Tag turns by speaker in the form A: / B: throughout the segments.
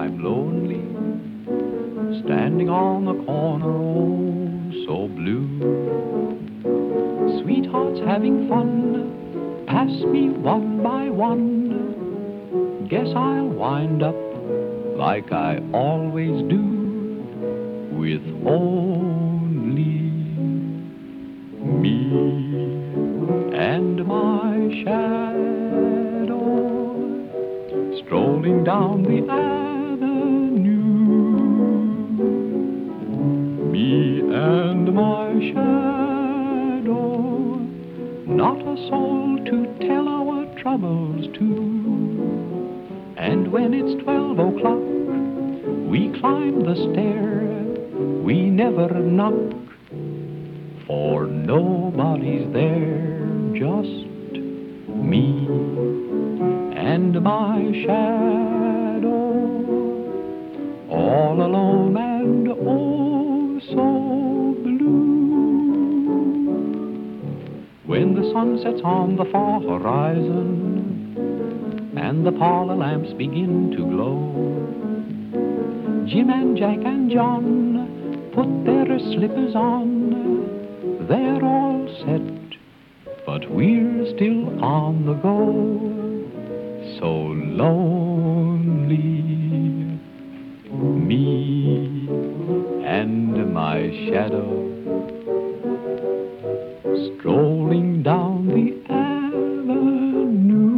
A: I'm lonely, standing on the corner, oh, so blue. Sweethearts having fun, pass me one by one. Guess I'll wind up like I always do, with only me and my shadow, strolling down the avenue. Me and my shadow, not a soul to tell our troubles to. And when it's 12 o'clock, we climb the stair, we never knock, for nobody's there, just me and my shadow, all alone and oh so blue. When the sun sets on the far horizon and the parlor lamps begin to glow, Jim and Jack and John put their slippers on. They're all set, but we're still on the go, so lonely. Me and my shadow, strolling down the avenue.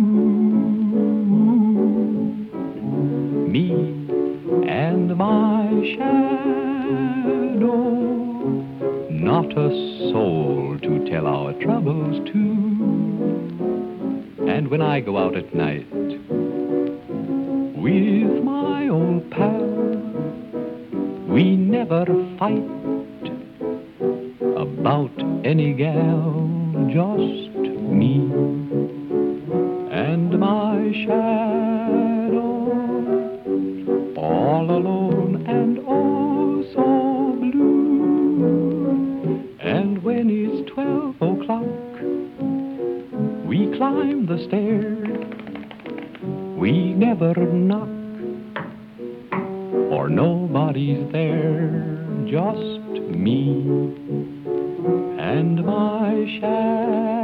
A: Me and my shadow, not a soul to tell our troubles to. And when I go out at night with my old pal, we never fight about any gal, just me and my shadow, all alone and oh so blue. And when it's 12 o'clock, we climb the stair, we never knock, for nobody's there, just me and my shadow.